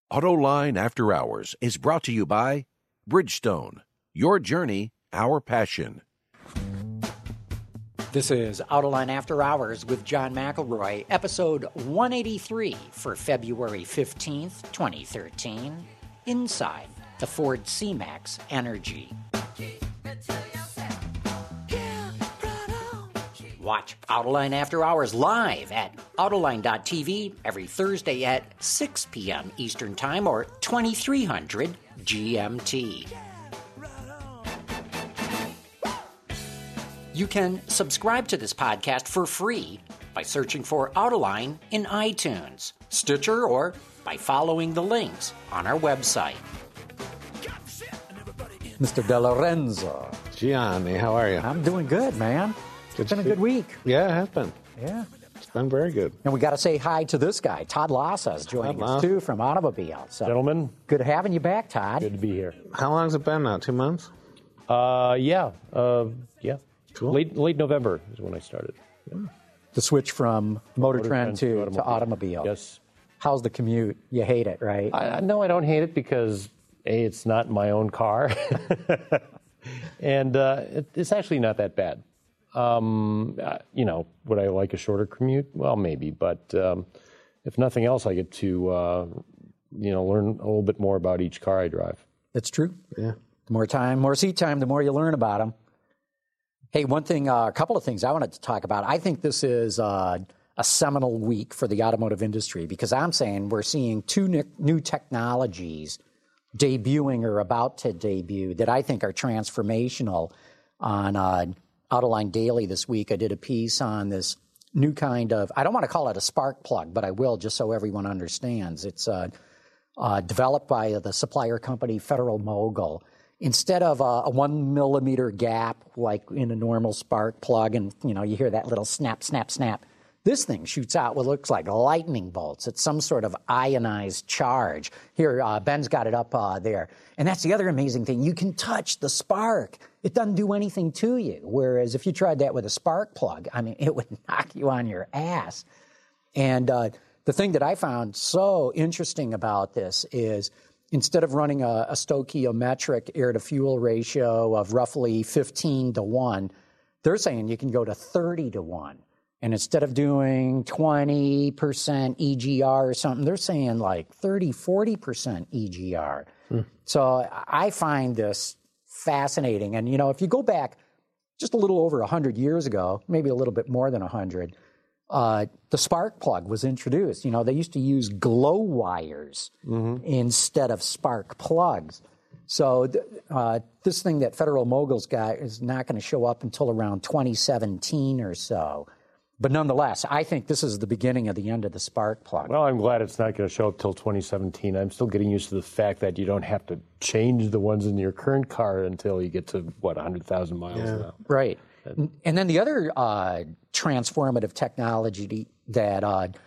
Autoline After Hours is brought to you by Bridgestone. Your journey, our passion. This is Autoline After Hours with John McElroy, episode 183 for February 15th, 2013, inside the Ford C-Max Energy. Watch Autoline After Hours live at Autoline.tv every Thursday at 6 p.m. Eastern Time or 2300 GMT. You can subscribe to this podcast for free by searching for Autoline in iTunes, Stitcher, or by following the links on our website. Mr. De Lorenzo. Gianni, how are you? I'm doing good, man. It's been a good week. Yeah, it has been. Yeah. It's been very good. And we got to say hi to this guy. Todd Lassa is joining us, too, from Automobile. So, gentlemen. Good having you back, Todd. Good to be here. How long has it been now? 2 months? Yeah. Cool. Late November is when I started. Yeah. The switch from Motor Trend to Automobile. Yes. How's the commute? You hate it, right? No, I don't hate it because, A, it's not my own car. And it's actually not that bad. Would I like a shorter commute? Well, maybe. But if nothing else, I get to, learn a little bit more about each car I drive. That's true. Yeah. The more time, more seat time, the more you learn about them. Hey, a couple of things I wanted to talk about. I think this is a seminal week for the automotive industry because I'm saying we're seeing two new technologies debuting or about to debut that I think are transformational on Autoline Daily this week. I did a piece on this new kind of, I don't want to call it a spark plug, but I will just so everyone understands. It's developed by the supplier company Federal Mogul. Instead of a 1 millimeter gap like in a normal spark plug and, you hear that little snap, snap, snap, this thing shoots out what looks like lightning bolts. It's some sort of ionized charge. Here, Ben's got it up there. And that's the other amazing thing. You can touch the spark. It doesn't do anything to you. Whereas if you tried that with a spark plug, it would knock you on your ass. And the thing that I found so interesting about this is instead of running a stoichiometric air-to-fuel ratio of roughly 15-1, they're saying you can go to 30-1. And instead of doing 20% EGR or something, they're saying like 30, 40% EGR. So I find this fascinating. And, if you go back just a little over 100 years ago, maybe a little bit more than 100, the spark plug was introduced. They used to use glow wires instead of spark plugs. So this thing that Federal Mogul's got is not going to show up until around 2017 or so. But nonetheless, I think this is the beginning of the end of the spark plug. Well, I'm glad it's not going to show up till 2017. I'm still getting used to the fact that you don't have to change the ones in your current car until you get to, 100,000 miles now. Right. And then the other transformative technology that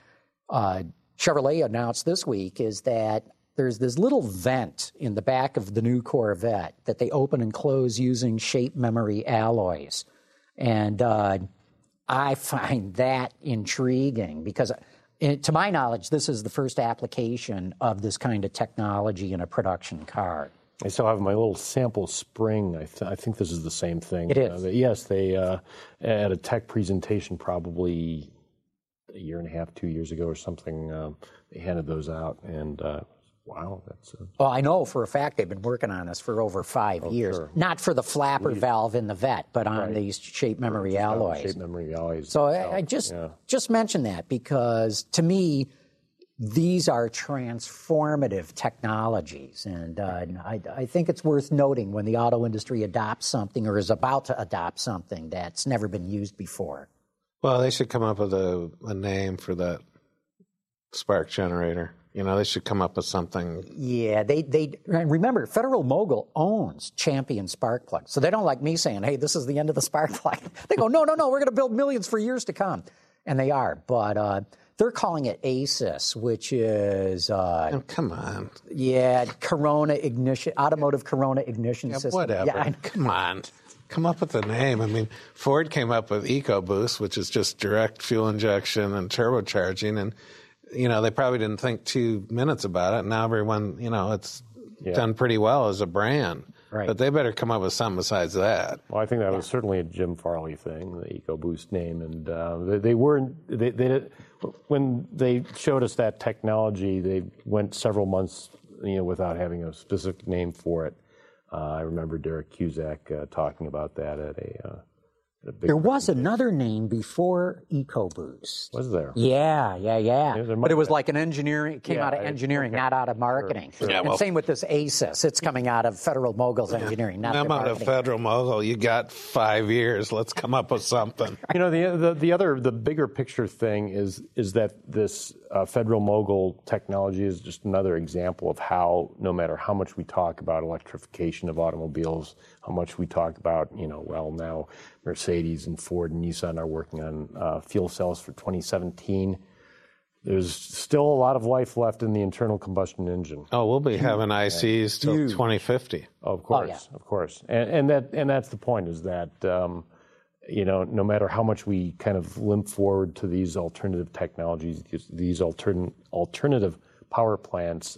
Chevrolet announced this week is that there's this little vent in the back of the new Corvette that they open and close using shape memory alloys. And I find that intriguing because, to my knowledge, this is the first application of this kind of technology in a production car. I still have my little sample spring. I think this is the same thing. It is. Yes, they at a tech presentation probably a year and a half, 2 years ago or something, they handed those out. And wow, that's... Well, I know for a fact they've been working on this for over 5 years. Sure. Not for the flapper valve in the Vette, but on these shape memory alloys. Shape memory alloys. So I just mentioned that because, to me, these are transformative technologies. And I think it's worth noting when the auto industry adopts something or is about to adopt something that's never been used before. Well, they should come up with a name for that spark generator. They should come up with something. Yeah, they remember, Federal Mogul owns Champion spark plugs. So they don't like me saying, hey, this is the end of the spark plug. They go, no, we're going to build millions for years to come. And they are. But they're calling it ASIS, which is... come on. Yeah, Corona ignition, automotive Corona ignition system. Whatever. Yeah, come on. Come up with a name. Ford came up with EcoBoost, which is just direct fuel injection and turbocharging, and they probably didn't think 2 minutes about it. Now everyone, it's done pretty well as a brand. Right. But they better come up with something besides that. Well, I think that was certainly a Jim Farley thing, the EcoBoost name, and when they showed us that technology, they went several months, without having a specific name for it. I remember Derek Cusack talking about that at a big. There was another name before EcoBoost. Was there? Yeah. But it was like an engineering, it came out of engineering, not out of marketing. Sure. Yeah, and same with this ASIS. It's coming out of Federal Mogul's engineering, not I'm their out marketing. of Federal Mogul. You got 5 years. Let's come up with something. The bigger picture thing is that this Federal Mogul technology is just another example of how, no matter how much we talk about electrification of automobiles, how much we talk about, now Mercedes and Ford and Nissan are working on fuel cells for 2017. There's still a lot of life left in the internal combustion engine. Oh, we'll be having ICs till 2050. Of course, of course. And that's the point, is that, no matter how much we kind of limp forward to these alternative technologies, these alternative power plants,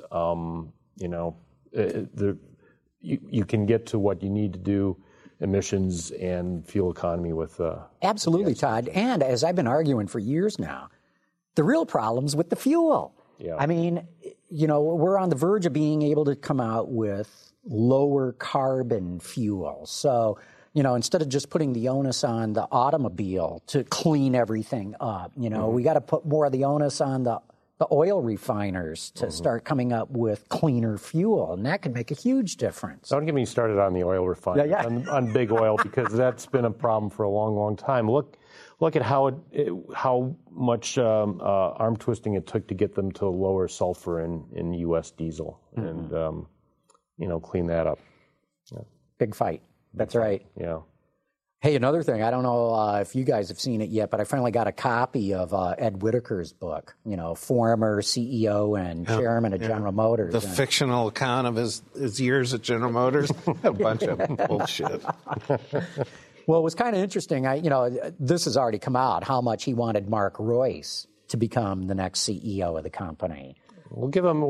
you can get to what you need to do, emissions and fuel economy with. Absolutely, Todd. And as I've been arguing for years now, the real problem's with the fuel. Yeah. I mean, we're on the verge of being able to come out with lower carbon fuel. So, instead of just putting the onus on the automobile to clean everything up, we got to put more of the onus on the oil refiners to start coming up with cleaner fuel, and that could make a huge difference. Don't get me started on the oil refiners, on big oil, because that's been a problem for a long, long time. Look at how much arm twisting it took to get them to lower sulfur in U.S. diesel and clean that up. Yeah. Big fight. That's right. Yeah. Hey, another thing, I don't know if you guys have seen it yet, but I finally got a copy of Ed Whitaker's book, former CEO and chairman of General Motors. The fictional account of his years at General Motors. A bunch of bullshit. Well, it was kind of interesting. This has already come out, how much he wanted Mark Royce to become the next CEO of the company. We'll give him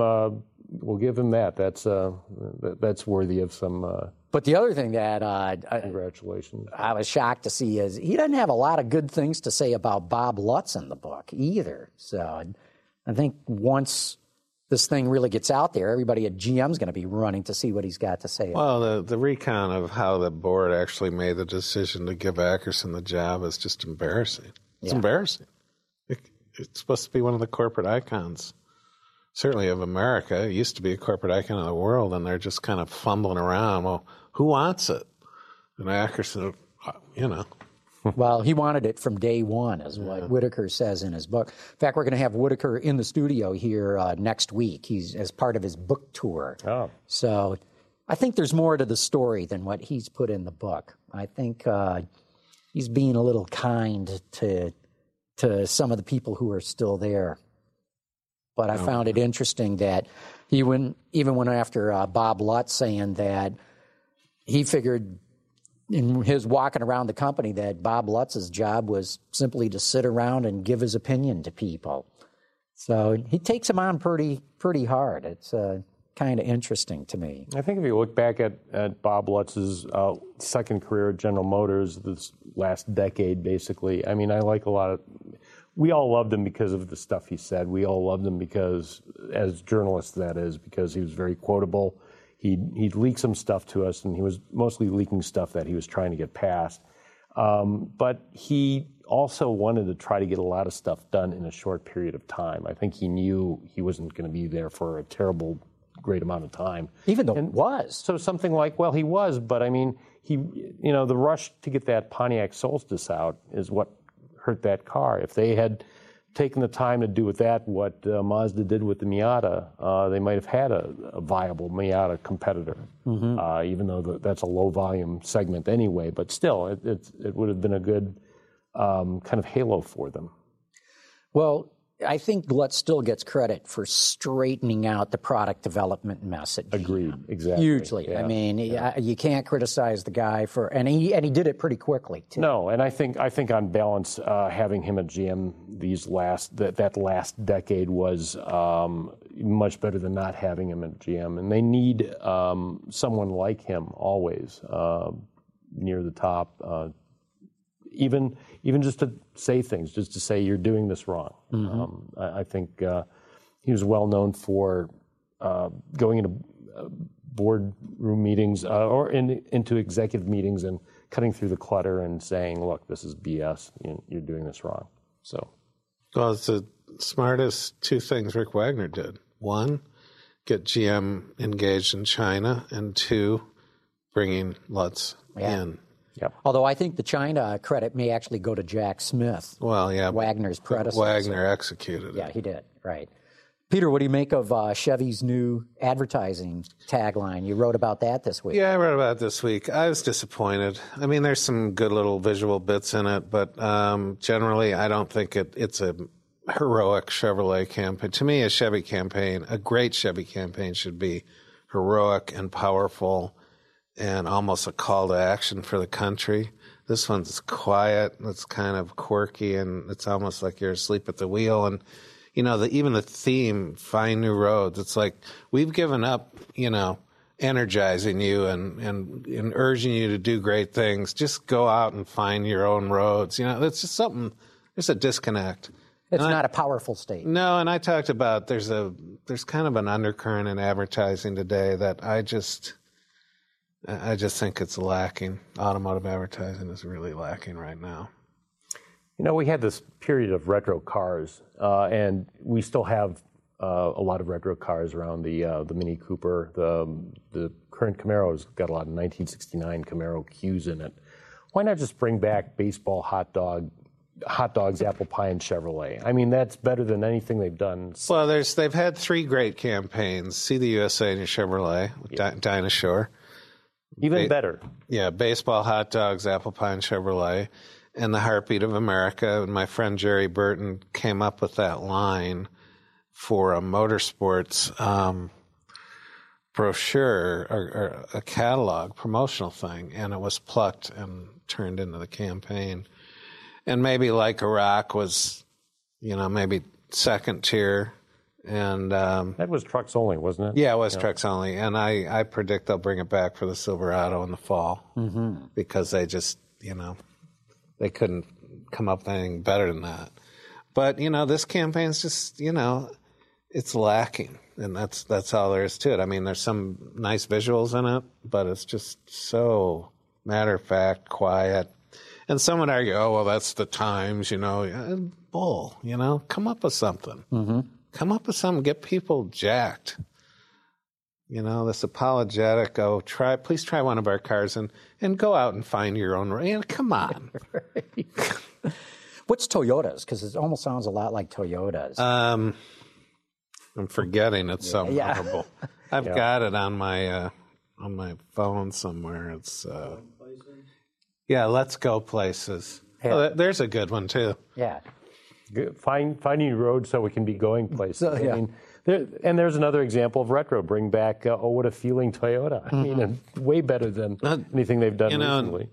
that. That's worthy of some. But the other thing that congratulations, I was shocked to see is he doesn't have a lot of good things to say about Bob Lutz in the book either. So I think once this thing really gets out there, everybody at GM's going to be running to see what he's got to say. Well, the recount of how the board actually made the decision to give Ackerson the job is just embarrassing. It's embarrassing. It's supposed to be one of the corporate icons, certainly of America. It used to be a corporate icon of the world, and they're just kind of fumbling around. Well, who wants it? And Ackerson, Well, he wanted it from day one, is what Whitaker says in his book. In fact, we're going to have Whitaker in the studio here next week. He's as part of his book tour. Oh. So I think there's more to the story than what he's put in the book. I think he's being a little kind to some of the people who are still there. But I found it interesting that he went after Bob Lutz, saying that he figured in his walking around the company that Bob Lutz's job was simply to sit around and give his opinion to people. So he takes him on pretty hard. It's kind of interesting to me. I think if you look back at Bob Lutz's second career at General Motors, this last decade, basically, I mean, we all loved him because of the stuff he said. We all loved him because, as journalists, that is, because he was very quotable. He'd leak some stuff to us, and he was mostly leaking stuff that he was trying to get past. But he also wanted to try to get a lot of stuff done in a short period of time. I think he knew he wasn't going to be there for a great amount of time. Even though it was. So something like, well, he was, but I mean, the rush to get that Pontiac Solstice out is what hurt that car. If they had taken the time to do with that what Mazda did with the Miata, they might have had a viable Miata competitor, even though that's a low-volume segment anyway. But still, it would have been a good kind of halo for them. Well, I think Glutz still gets credit for straightening out the product development mess at GM. Agreed, exactly. Hugely. Yeah. I mean, you can't criticize the guy for, and he did it pretty quickly too. No, and I think on balance, having him at GM that last decade was much better than not having him at GM, and they need someone like him always near the top. Even just to say things, just to say you're doing this wrong. Mm-hmm. I think he was well known for going into boardroom meetings or into executive meetings and cutting through the clutter and saying, "Look, this is BS. You're doing this wrong." So, well, it's the smartest two things Rick Wagner did. One, get GM engaged in China, and two, bringing Lutz in. Yep. Although I think the China credit may actually go to Jack Smith. Well, yeah. Wagner's predecessor. Wagner executed it. Yeah, he did. Right. Peter, what do you make of Chevy's new advertising tagline? You wrote about that this week. Yeah, I wrote about it this week. I was disappointed. I mean, there's some good little visual bits in it, but generally I don't think it's a heroic Chevrolet campaign. To me, a great Chevy campaign should be heroic and powerful and almost a call to action for the country. This one's quiet, it's kind of quirky, and it's almost like you're asleep at the wheel. And, even the theme, Find New Roads, it's like we've given up, energizing you and urging you to do great things. Just go out and find your own roads. It's just something, there's a disconnect. It's not a powerful statement. No, and I talked about there's kind of an undercurrent in advertising today that I just think it's lacking. Automotive advertising is really lacking right now. We had this period of retro cars, and we still have a lot of retro cars around. The Mini Cooper, the current Camaro's got a lot of 1969 Camaro Qs in it. Why not just bring back baseball, hot dogs, apple pie, and Chevrolet? I mean, that's better than anything they've done. Well, they've had three great campaigns. See the USA in your Chevrolet, Dinah Shore. Even better. Yeah, baseball, hot dogs, apple pie, and Chevrolet, and the Heartbeat of America. And my friend Jerry Burton came up with that line for a motorsports brochure or a catalog, promotional thing, and it was plucked and turned into the campaign. And maybe Like a Rock was, maybe second tier. And that was trucks only, wasn't it? Yeah, it was trucks only. And I predict they'll bring it back for the Silverado in the fall because they just, they couldn't come up with anything better than that. But, this campaign's just, it's lacking. And that's all there is to it. I mean, there's some nice visuals in it, but it's just so matter-of-fact, quiet. And some would argue, oh, well, that's the times, bull, come up with something. Mm-hmm. Come up with something, get people jacked. This apologetic, please try one of our cars and go out and find your own. Come on. What's Toyota's? Because it almost sounds a lot like Toyota's. I'm forgetting it's so memorable. I've got it on my phone somewhere. It's Let's Go Places. Yeah. Oh, there's a good one too. Yeah. Finding roads so we can be going places. I mean, there's another example of retro. Bring back What a Feeling Toyota. I mean, way better than anything they've done recently.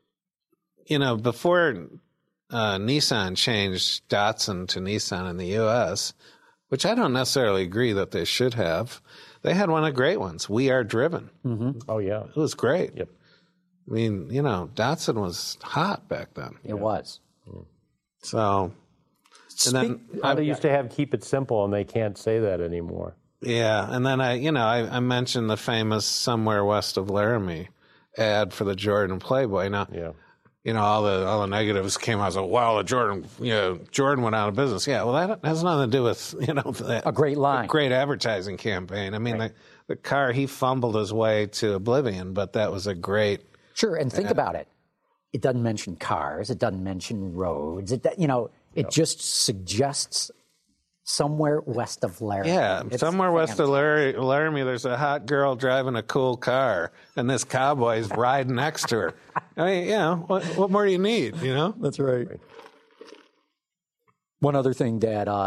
Before Nissan changed Datsun to Nissan in the U.S., which I don't necessarily agree that they should have, they had one of the great ones, We Are Driven. Mm-hmm. Oh, yeah. It was great. Yep. I mean, Datsun was hot back then. It was. So... They used to have Keep It Simple, and they can't say that anymore. Yeah, and then I mentioned the famous Somewhere West of Laramie ad for the Jordan Playboy. Now, all the negatives came out. So, wow, Jordan went out of business. Yeah, well, that has nothing to do with a great line, a great advertising campaign. I mean, the car, he fumbled his way to oblivion, but that was a great. Sure, and think about it. It doesn't mention cars. It doesn't mention roads. It just suggests somewhere west of Laramie. Yeah, somewhere west of Laramie, there's a hot girl driving a cool car, and this cowboy's riding next to her. I mean, what more do you need, That's right. One other thing, Dad,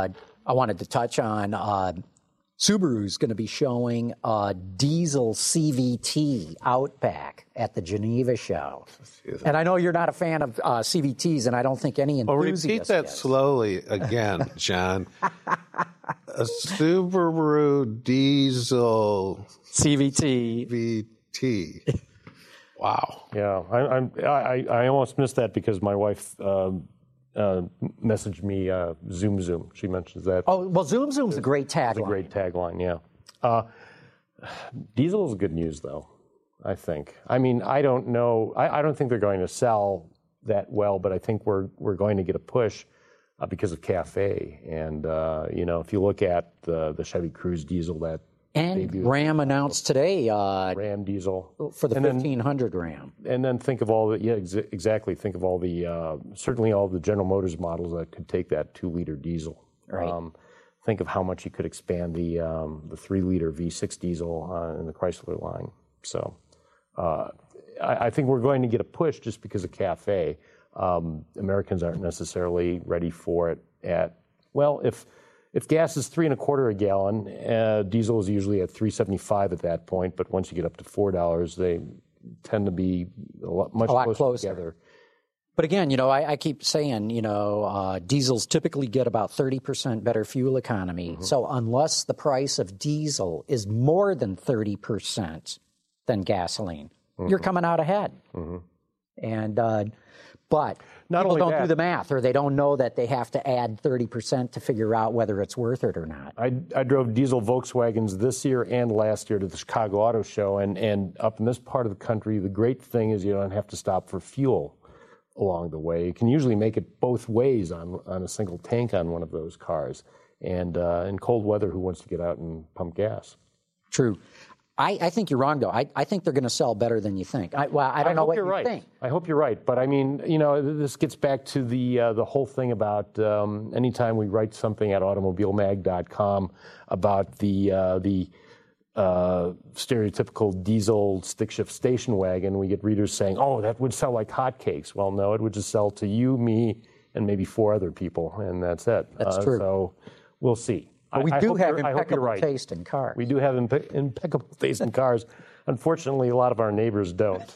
I wanted to touch on Subaru's going to be showing a diesel CVT Outback at the Geneva show. And I know you're not a fan of CVTs, and I don't think any enthusiast repeat that is. slowly again, John. A Subaru diesel CVT. VT. Wow. Yeah, I almost missed that because my wife messaged me Zoom Zoom. She mentions that. Oh, well, Zoom Zoom's a great tagline. It's a great tagline, yeah. Diesel is good news, though, I think. I mean, I don't know. I don't think they're going to sell that well, but I think we're going to get a push because of CAFE. And, if you look at the Chevy Cruze diesel that And Ram announced today Ram diesel for the 1500 Ram. And then think of all the exactly. Think of all the certainly all the General Motors models that could take that 2-liter diesel. Right. Think of how much you could expand the 3-liter V6 diesel in the Chrysler line. So I think we're going to get a push just because of CAFE. Americans aren't necessarily ready for it if gas is $3.25 a gallon, diesel is usually at $3.75 at that point. But once you get up to $4, they tend to be much closer together. But again, I keep saying, diesels typically get about 30% better fuel economy. Mm-hmm. So unless the price of diesel is more than 30% than gasoline, mm-hmm. you're coming out ahead. Mm-hmm. And but people don't do the math, or they don't know that they have to add 30% to figure out whether it's worth it or not. I drove diesel Volkswagens this year and last year to the Chicago Auto Show, and up in this part of the country, the great thing is you don't have to stop for fuel along the way. You can usually make it both ways on a single tank on one of those cars. And in cold weather, who wants to get out and pump gas? True. I think you're wrong, though. I think they're going to sell better than you think. I don't know what you think. I hope you're right. But, I mean, this gets back to the whole thing about anytime we write something at automobilemag.com about the stereotypical diesel stick-shift station wagon, we get readers saying, oh, that would sell like hotcakes. Well, no, it would just sell to you, me, and maybe 4 other people, and that's it. That's true. So we'll see. But we do have impeccable taste in cars. We do have impeccable taste in cars. Unfortunately, a lot of our neighbors don't.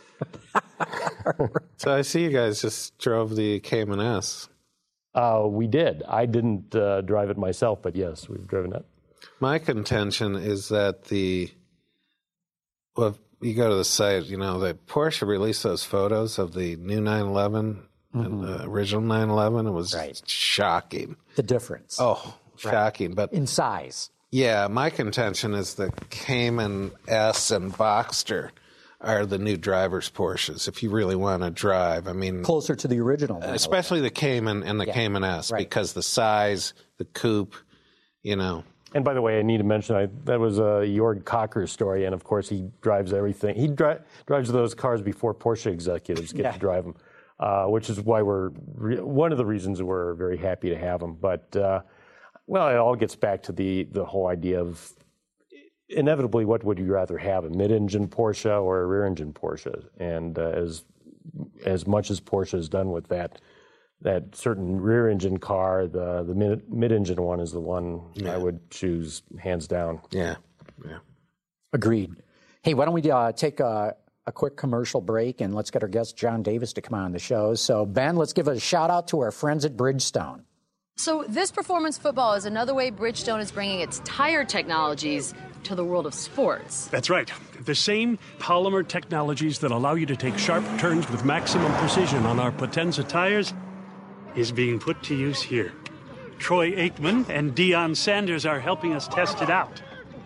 So I see you guys just drove the Cayman S. We did. I didn't drive it myself, but yes, we've driven it. My contention is that you go to the site, that Porsche released those photos of the new 911, mm-hmm. the original 911. It was shocking. The difference. Oh, shocking. Right. But in size. Yeah, my contention is the Cayman S and Boxster are the new driver's Porsches, if you really want to drive. I mean, closer to the original. Especially the Cayman and the Cayman S, because the size, the coupe, And by the way, I need to mention that was a Jörg Cocker story, and of course he drives everything. He drives those cars before Porsche executives get to drive them, which is why one of the reasons we're very happy to have them. But it all gets back to the whole idea of inevitably, what would you rather have, a mid-engine Porsche or a rear-engine Porsche? And as much as Porsche has done with that certain rear-engine car, the mid-engine one is the one I would choose hands down. Yeah. Agreed. Hey, why don't we take a quick commercial break, and let's get our guest John Davis to come on the show. So, Ben, let's give a shout-out to our friends at Bridgestone. So this performance football is another way Bridgestone is bringing its tire technologies to the world of sports. That's right. The same polymer technologies that allow you to take sharp turns with maximum precision on our Potenza tires is being put to use here. Troy Aikman and Deion Sanders are helping us test it out.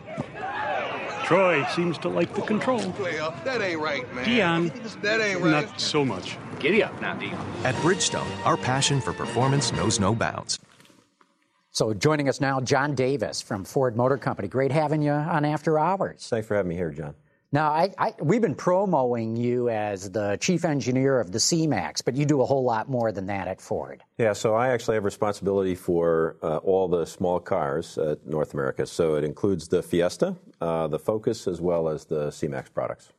Troy seems to like the control. That ain't right, man. Deion, that ain't right. Not so much. Giddy up now, Deion. At Bridgestone, our passion for performance knows no bounds. So joining us now, John Davis from Ford Motor Company. Great having you on After Hours. Thanks for having me here, John. Now, we've been promoting you as the chief engineer of the C-Max, but you do a whole lot more than that at Ford. Yeah, so I actually have responsibility for all the small cars at North America. So it includes the Fiesta, the Focus, as well as the C-Max products.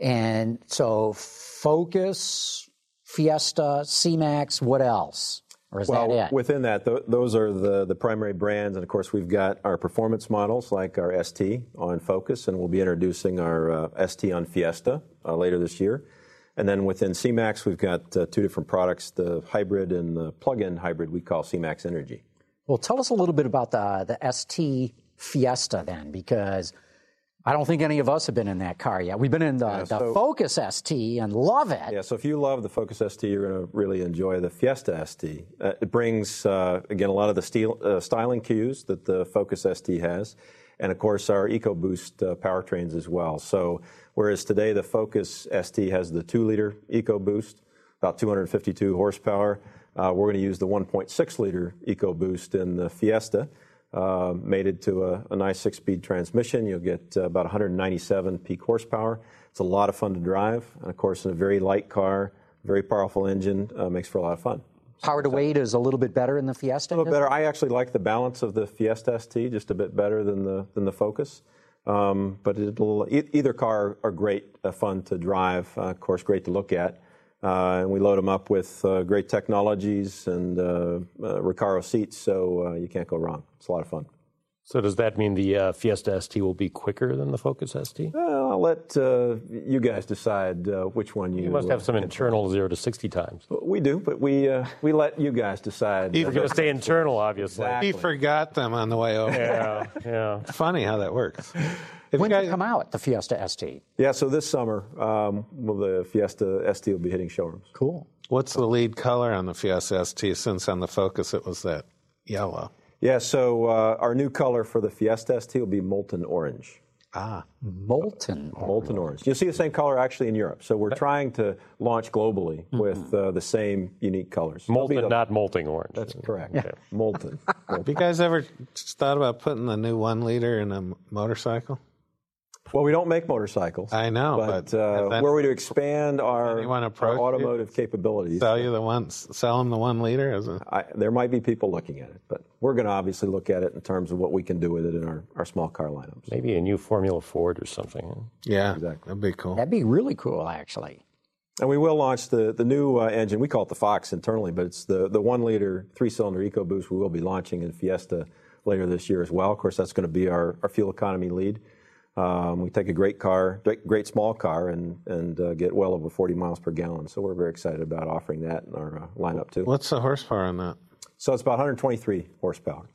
And so Focus, Fiesta, C-Max, what else? Or is that it? Within that, those are the primary brands. And, of course, we've got our performance models like our ST on Focus, and we'll be introducing our ST on Fiesta later this year. And then within C-Max, we've got two different products, the hybrid and the plug-in hybrid we call C-Max Energy. Well, tell us a little bit about the ST Fiesta then, because I don't think any of us have been in that car yet. We've been in the Focus ST and love it. Yeah, so if you love the Focus ST, you're going to really enjoy the Fiesta ST. It brings, again, a lot of the styling cues that the Focus ST has, and, of course, our EcoBoost powertrains as well. So whereas today the Focus ST has the 2-liter EcoBoost, about 252 horsepower, we're going to use the 1.6-liter EcoBoost in the Fiesta. Mated to a nice 6-speed transmission. You'll get about 197 peak horsepower. It's a lot of fun to drive. And, of course, in a very light car, very powerful engine, makes for a lot of fun. Power to weight is a little bit better in the Fiesta? A little better. I actually like the balance of the Fiesta ST just a bit better than the Focus. But either car are great fun to drive, of course, great to look at. And we load them up with great technologies and Recaro seats, so you can't go wrong. It's a lot of fun. So does that mean the Fiesta ST will be quicker than the Focus ST? Well, I'll let you guys decide which one you... You must have some internal 0 to 60 times. We do, but we let you guys decide. You're going to stay internal, obviously. Exactly. He forgot them on the way over. Yeah. Funny how that works. When did it come out, the Fiesta ST? Yeah, so this summer, the Fiesta ST will be hitting showrooms. Cool. What's the lead color on the Fiesta ST, since on the Focus it was that yellow? Yeah, so our new color for the Fiesta ST will be molten orange. Molten orange. You'll see the same color actually in Europe. So we're trying to launch globally with the same unique colors. Molten, not molting orange. That's correct. Yeah. Molten. Have you guys ever thought about putting the new 1-liter in a motorcycle? Well, we don't make motorcycles. I know, but were we to expand our automotive capabilities, sell them the 1-liter? There might be people looking at it, but we're going to obviously look at it in terms of what we can do with it in our small car lineups. Maybe a new Formula Ford or something. Yeah, exactly. That'd be cool. That'd be really cool, actually. And we will launch the new engine. We call it the Fox internally, but it's the 1-liter 3-cylinder EcoBoost we will be launching in Fiesta later this year as well. Of course, that's going to be our fuel economy lead. We take a great great small car, and get well over 40 miles per gallon. So we're very excited about offering that in our lineup too. What's the horsepower on that? So it's about 123 horsepower.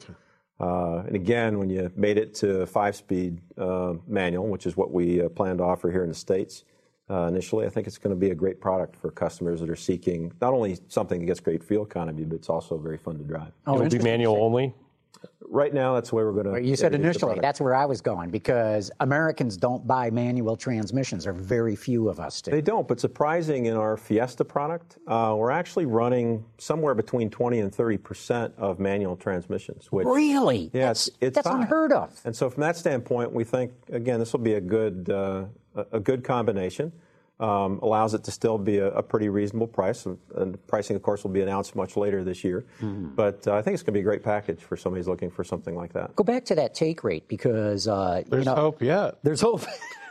And again, when you made it to 5-speed manual, which is what we plan to offer here in the States initially, I think it's going to be a great product for customers that are seeking not only something that gets great fuel economy, but it's also very fun to drive. It'll be manual only? Right now, that's the way we're going to... You said initially. That's where I was going, because Americans don't buy manual transmissions, or very few of us do. They don't, but surprising, in our Fiesta product, we're actually running somewhere between 20 and 30% of manual transmissions. Which, really? Yeah, that's unheard of. And so from that standpoint, we think, again, this will be a good combination. Allows it to still be a pretty reasonable price, and pricing, of course, will be announced much later this year. Mm-hmm. But I think it's going to be a great package for somebody who's looking for something like that. Go back to that take rate, because there's hope yet. There's hope.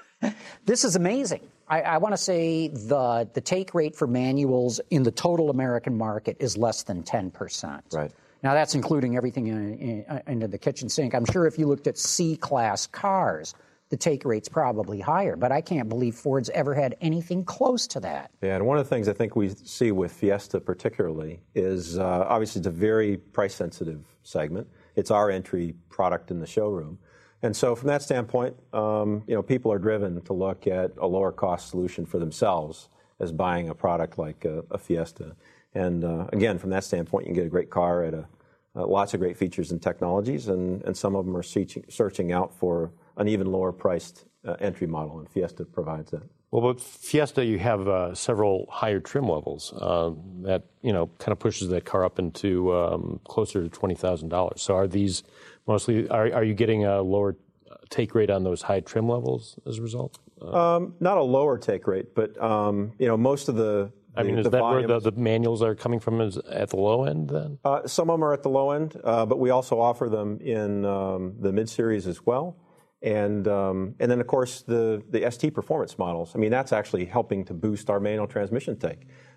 This is amazing. I want to say the take rate for manuals in the total American market is less than 10%. Right. Now, that's including everything into the kitchen sink. I'm sure if you looked at C-class cars, the take rate's probably higher, but I can't believe Ford's ever had anything close to that. Yeah, and one of the things I think we see with Fiesta particularly is obviously it's a very price-sensitive segment. It's our entry product in the showroom. And so from that standpoint, people are driven to look at a lower-cost solution for themselves as buying a product like a Fiesta. And again, from that standpoint, you can get a great car at lots of great features and technologies, and some of them are searching out for an even lower priced entry model, and Fiesta provides that. Well, with Fiesta, you have several higher trim levels that kind of pushes that car up into closer to $20,000. So are these mostly? Are you getting a lower take rate on those high trim levels as a result? Not a lower take rate, but most of the. Is that volumes, where the manuals are coming from, is at the low end then? Some of them are at the low end, but we also offer them in the mid-series as well. And then, of course, the ST performance models. I mean, that's actually helping to boost our manual transmission take.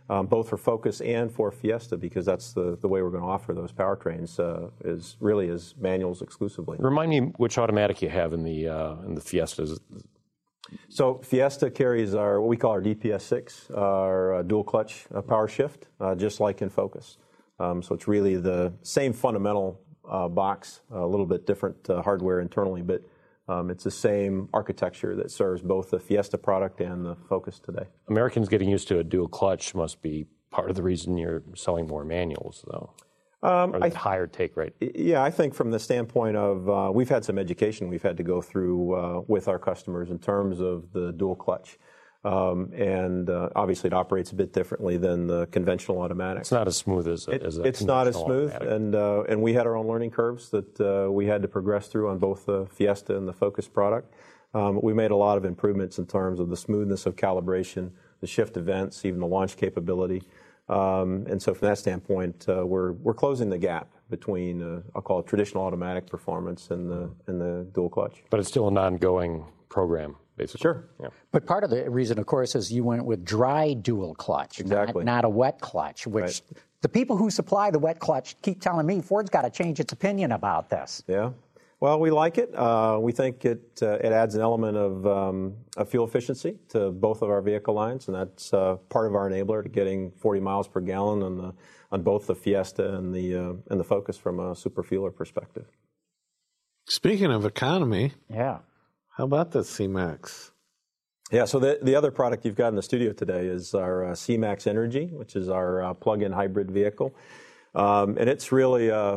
both for Focus and for Fiesta, because that's the way we're going to offer those powertrains is really as manuals exclusively. Remind me which automatic you have in the Fiestas. So Fiesta carries what we call our DPS6, our dual clutch power shift, just like in Focus. So it's really the same fundamental box, a little bit different hardware internally, but it's the same architecture that serves both the Fiesta product and the Focus today. Americans getting used to a dual clutch must be part of the reason you're selling more manuals, though. Or higher take rate. Yeah, I think from the standpoint of we've had some education we've had to go through with our customers in terms of the dual clutch. And obviously it operates a bit differently than the conventional automatic. It's not as smooth as a It's not as smooth, and we had our own learning curves that we had to progress through on both the Fiesta and the Focus product. We made a lot of improvements in terms of the smoothness of calibration, the shift events, even the launch capability. And so from that standpoint, we're closing the gap between I'll call it traditional automatic performance and the dual clutch. But it's still an ongoing program, basically. Sure. Yeah. But part of the reason, of course, is you went with dry dual clutch, exactly, not a wet clutch, which the people who supply the wet clutch keep telling me Ford's got to change its opinion about this. Yeah. Well, we like it. We think it adds an element of fuel efficiency to both of our vehicle lines, and that's part of our enabler to getting 40 miles per gallon on both the Fiesta and the Focus from a super fueler perspective. Speaking of economy, how about the C-Max? Yeah, so the other product you've got in the studio today is our C-Max Energy, which is our plug-in hybrid vehicle, and it's really a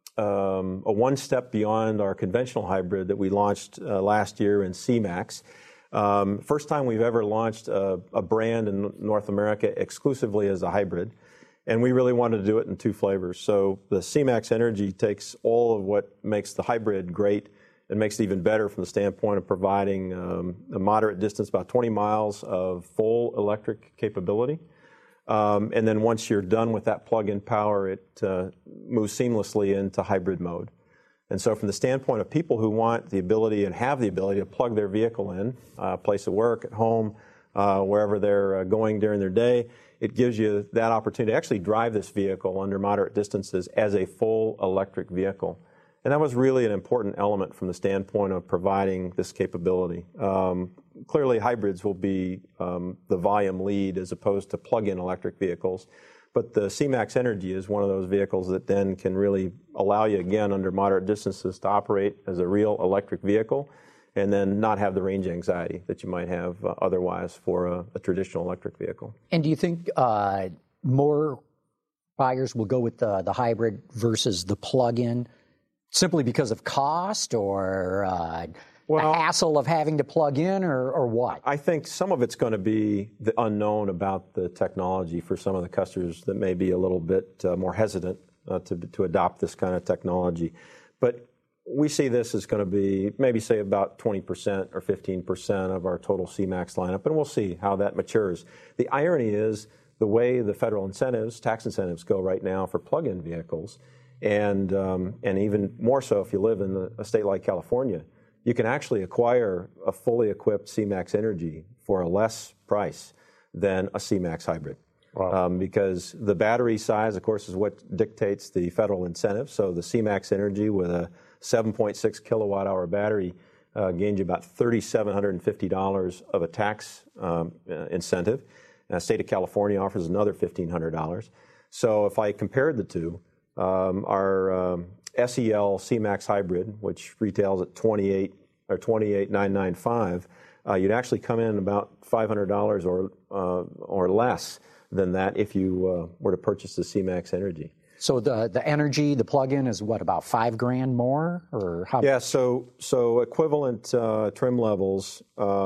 one step beyond our conventional hybrid that we launched last year in C-Max. First time we've ever launched a brand in North America exclusively as a hybrid, and we really wanted to do it in two flavors. So the C-Max Energy takes all of what makes the hybrid great and makes it even better from the standpoint of providing a moderate distance, about 20 miles of full electric capability. And then once you're done with that plug-in power, it moves seamlessly into hybrid mode. And so from the standpoint of people who want the ability and have the ability to plug their vehicle in, place of work, at home, wherever they're going during their day, it gives you that opportunity to actually drive this vehicle under moderate distances as a full electric vehicle. And that was really an important element from the standpoint of providing this capability. Clearly, hybrids will be the volume lead as opposed to plug-in electric vehicles. But the C-Max Energy is one of those vehicles that then can really allow you, again, under moderate distances to operate as a real electric vehicle and then not have the range anxiety that you might have otherwise for a traditional electric vehicle. And do you think more buyers will go with the hybrid versus the plug-in simply because of cost or the hassle of having to plug in or what? I think some of it's going to be the unknown about the technology for some of the customers that may be a little bit more hesitant to adopt this kind of technology. But we see this as going to be maybe say about 20% or 15% of our total C-Max lineup, and we'll see how that matures. The irony is the way the federal incentives, tax incentives go right now for plug-in vehicles, and even more so if you live in a state like California, you can actually acquire a fully equipped C-Max Energy for a less price than a C-Max hybrid. Wow. Because the battery size, of course, is what dictates the federal incentive. So the C-Max Energy with a 7.6 kilowatt-hour battery gains you about $3,750 of a tax incentive. The state of California offers another $1,500. So if I compared the two, our SEL C-Max Hybrid, which retails at $28,995, you'd actually come in about $500 or less than that if you were to purchase the C-Max Energy. So the Energy, the plug-in, is what, about $5,000 more, or how? Yeah, so equivalent trim levels.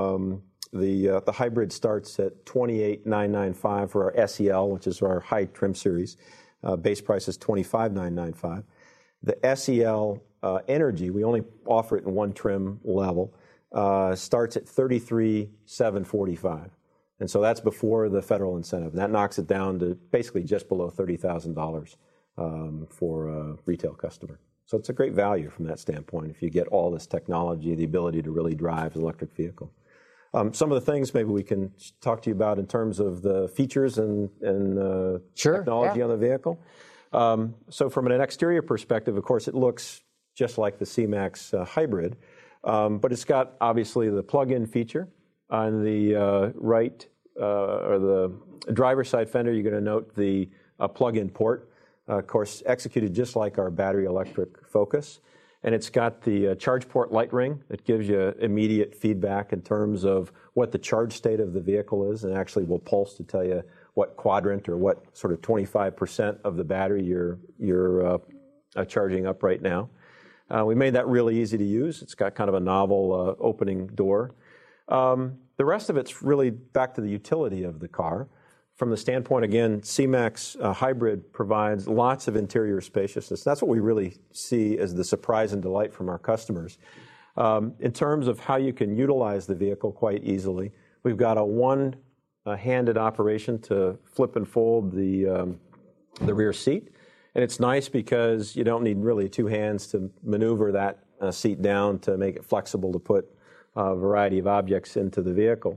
The hybrid starts at $28,995 for our SEL, which is our high trim series. Base price is $25,995. The SEL Energy, we only offer it in one trim level, starts at $33,745. And so that's before the federal incentive. And that knocks it down to basically just below $30,000 for a retail customer. So it's a great value from that standpoint if you get all this technology, the ability to really drive an electric vehicle. Some of the things maybe we can talk to you about in terms of the features and technology on the vehicle. So from an exterior perspective, of course, it looks just like the C-Max hybrid, but it's got obviously the plug-in feature on the right or the driver's side fender. You're going to note the plug-in port, of course, executed just like our battery electric Focus. And it's got the charge port light ring that gives you immediate feedback in terms of what the charge state of the vehicle is, and actually will pulse to tell you what quadrant or what sort of 25% of the battery you're charging up right now. We made that really easy to use. It's got kind of a novel opening door. The rest of it's really back to the utility of the car. From the standpoint, again, C-Max hybrid provides lots of interior spaciousness. That's what we really see as the surprise and delight from our customers. In terms of how you can utilize the vehicle quite easily, we've got a one-handed operation to flip and fold the rear seat. And it's nice because you don't need really two hands to maneuver that seat down to make it flexible to put a variety of objects into the vehicle.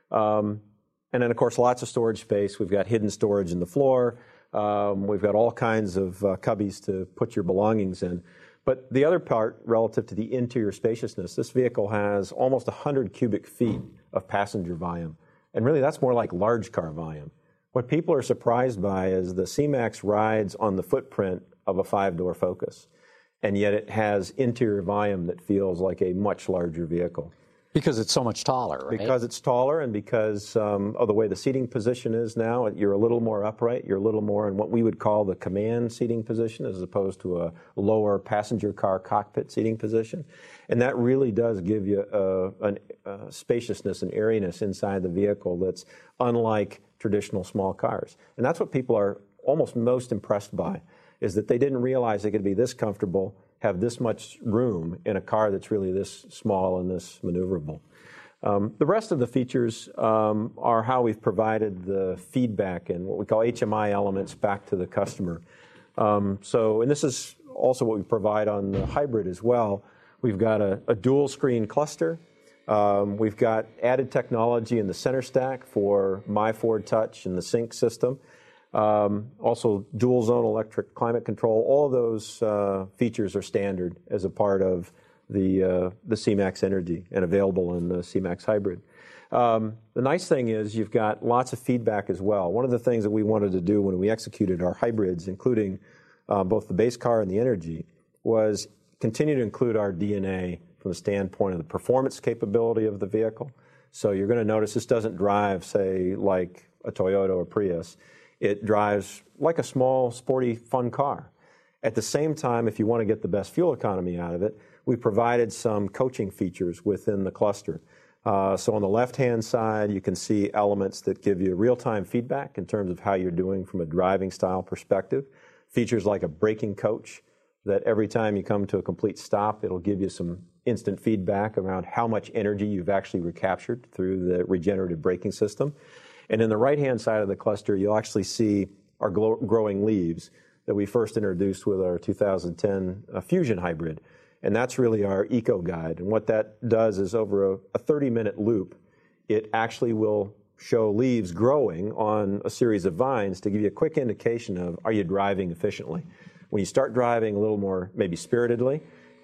And then, of course, lots of storage space. We've got hidden storage in the floor. We've got all kinds of cubbies to put your belongings in. But the other part, relative to the interior spaciousness, this vehicle has almost 100 cubic feet of passenger volume. And really, that's more like large car volume. What people are surprised by is the C-Max rides on the footprint of a 5-door Focus. And yet it has interior volume that feels like a much larger vehicle. Because it's so much taller, right? Because it's taller, and because of the way the seating position is now, you're a little more upright. You're a little more in what we would call the command seating position as opposed to a lower passenger car cockpit seating position. And that really does give you a spaciousness and airiness inside the vehicle that's unlike traditional small cars. And that's what people are almost most impressed by, is that they didn't realize they could be this comfortable, have this much room in a car that's really this small and this maneuverable. The rest of the features are how we've provided the feedback and what we call HMI elements back to the customer. And this is also what we provide on the hybrid as well. We've got a dual screen cluster. We've got added technology in the center stack for My Ford Touch and the Sync system. Also, dual zone electric climate control. All of those features are standard as a part of the C-Max Energy and available in the C-Max Hybrid. The nice thing is you've got lots of feedback as well. One of the things that we wanted to do when we executed our hybrids, including both the base car and the Energy, was continue to include our DNA from the standpoint of the performance capability of the vehicle. So you're going to notice this doesn't drive, say, like a Toyota or Prius. It drives like a small, sporty, fun car. At the same time, if you want to get the best fuel economy out of it, we provided some coaching features within the cluster. So on the left-hand side, you can see elements that give you real-time feedback in terms of how you're doing from a driving style perspective. Features like a braking coach that every time you come to a complete stop, it'll give you some instant feedback around how much energy you've actually recaptured through the regenerative braking system. And in the right-hand side of the cluster, you'll actually see our growing leaves that we first introduced with our 2010 Fusion Hybrid. And that's really our eco guide. And what that does is over a 30-minute loop, it actually will show leaves growing on a series of vines to give you a quick indication of, are you driving efficiently? When you start driving a little more maybe spiritedly,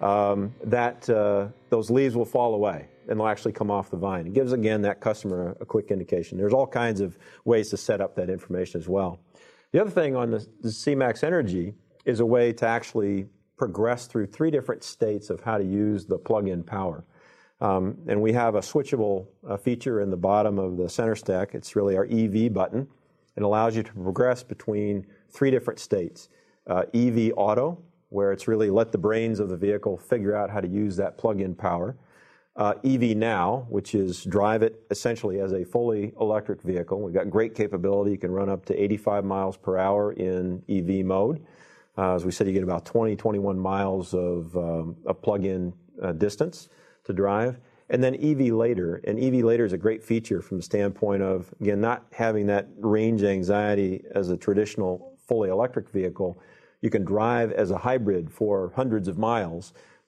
those leaves will fall away and they'll actually come off the vine. It gives, again, that customer a quick indication. There's all kinds of ways to set up that information as well. The other thing on the C-Max Energy is a way to actually progress through 3 different states of how to use the plug-in power. And we have a switchable feature in the bottom of the center stack. It's really our EV button. It allows you to progress between 3 different states. EV Auto, where it's really let the brains of the vehicle figure out how to use that plug-in power. EV Now, which is drive it essentially as a fully electric vehicle. We've got great capability. You can run up to 85 miles per hour in EV mode. As we said, you get about 21 miles of plug-in distance to drive. And then EV Later. And EV Later is a great feature from the standpoint of, again, not having that range anxiety as a traditional fully electric vehicle. You can drive as a hybrid for hundreds of miles.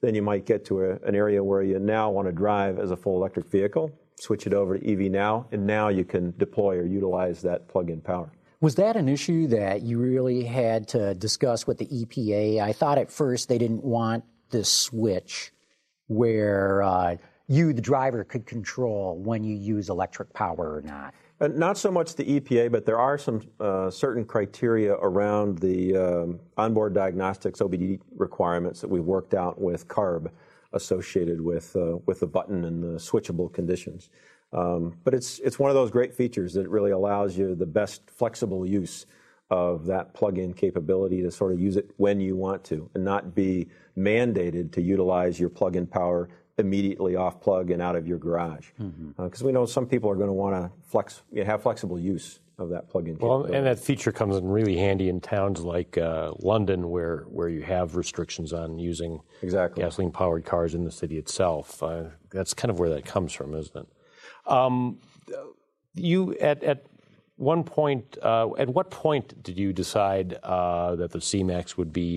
then you might get to an area where you now want to drive as a full electric vehicle, switch it over to EV now, and now you can deploy or utilize that plug-in power. Was that an issue that you really had to discuss with the EPA? I thought at first they didn't want this switch where you, the driver, could control when you use electric power or not. Not so much the EPA, but there are some certain criteria around the onboard diagnostics OBD requirements that we've worked out with CARB associated with the button and the switchable conditions. But it's one of those great features that really allows you the best flexible use of that plug-in capability to sort of use it when you want to and not be mandated to utilize your plug-in power immediately off plug and out of your garage. Because we know some people are going to want to have flexible use of that plug-in capability. Well, and that feature comes in really handy in towns like London where you have restrictions on using gasoline-powered cars in the city itself. That's kind of where that comes from, isn't it? You, at one point, at what point did you decide that the C-Max would be,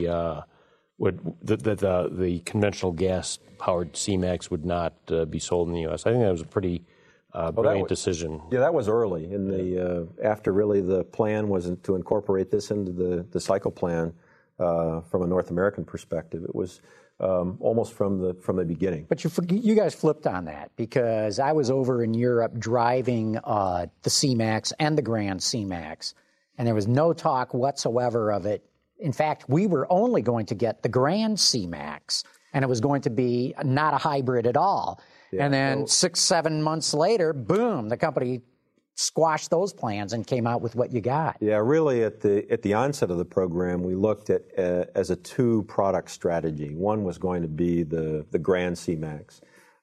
the conventional gas-powered C-Max would not be sold in the U.S.? I think that was a pretty brilliant decision. Yeah, that was early in the after really the plan was to incorporate this into the cycle plan from a North American perspective. It was almost from the beginning. But you guys flipped on that because I was over in Europe driving the C-Max and the Grand C-Max, and there was no talk whatsoever of it. In fact, we were only going to get the Grand C-Max, and it was going to be not a hybrid at all. Yeah, and then 6-7 months later, boom, the company squashed those plans and came out with what you got. Yeah, really at the onset of the program, we looked at as a two-product strategy. One was going to be the Grand C-Max,